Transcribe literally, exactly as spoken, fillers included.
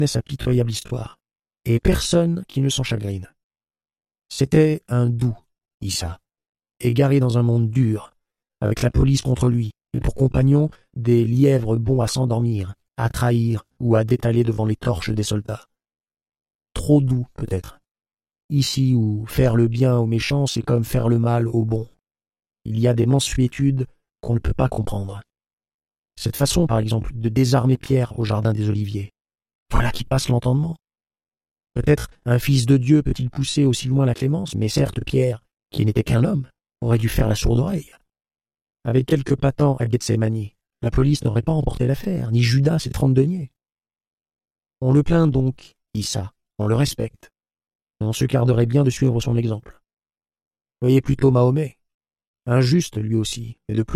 contenait sa pitoyable histoire, et personne qui ne s'en chagrine. C'était un doux Issa, égaré dans un monde dur, avec la police contre lui, et pour compagnons des lièvres bons à s'endormir, à trahir ou à détaler devant les torches des soldats. Trop doux, peut-être. Ici où faire le bien aux méchants, c'est comme faire le mal aux bons. Il y a des mansuétudes qu'on ne peut pas comprendre. Cette façon, par exemple, de désarmer Pierre au jardin des Oliviers, voilà qui passe l'entendement. Peut-être un fils de Dieu peut-il pousser aussi loin la clémence, mais certes Pierre, qui n'était qu'un homme, aurait dû faire la sourde oreille. Avec quelques patents à Gethsémani, la police n'aurait pas emporté l'affaire, ni Judas ses trente deniers. On le plaint donc, Issa, on le respecte. On se garderait bien de suivre son exemple. Voyez plutôt Mahomet, injuste lui aussi, et de plus